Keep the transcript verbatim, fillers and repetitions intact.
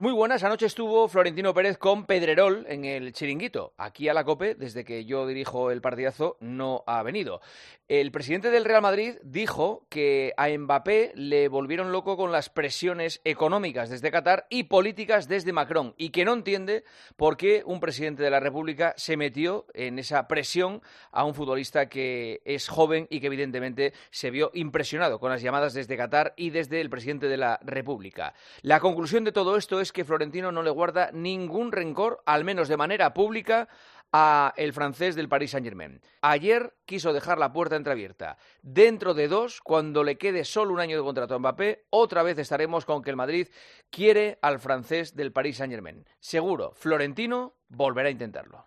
Muy buenas, anoche estuvo Florentino Pérez con Pedrerol en el Chiringuito. Aquí a la COPE, desde que yo dirijo el partidazo, no ha venido. El presidente del Real Madrid dijo que a Mbappé le volvieron loco con las presiones económicas desde Qatar y políticas desde Macron, y que no entiende por qué un presidente de la República se metió en esa presión a un futbolista que es joven y que evidentemente se vio impresionado con las llamadas desde Qatar y desde el presidente de la República. La conclusión de todo esto es que Florentino no le guarda ningún rencor, al menos de manera pública, a el francés del Paris Saint-Germain. Ayer quiso dejar la puerta entreabierta. Dentro de dos, cuando le quede solo un año de contrato a Mbappé, otra vez estaremos con que el Madrid quiere al francés del Paris Saint-Germain. Seguro, Florentino volverá a intentarlo.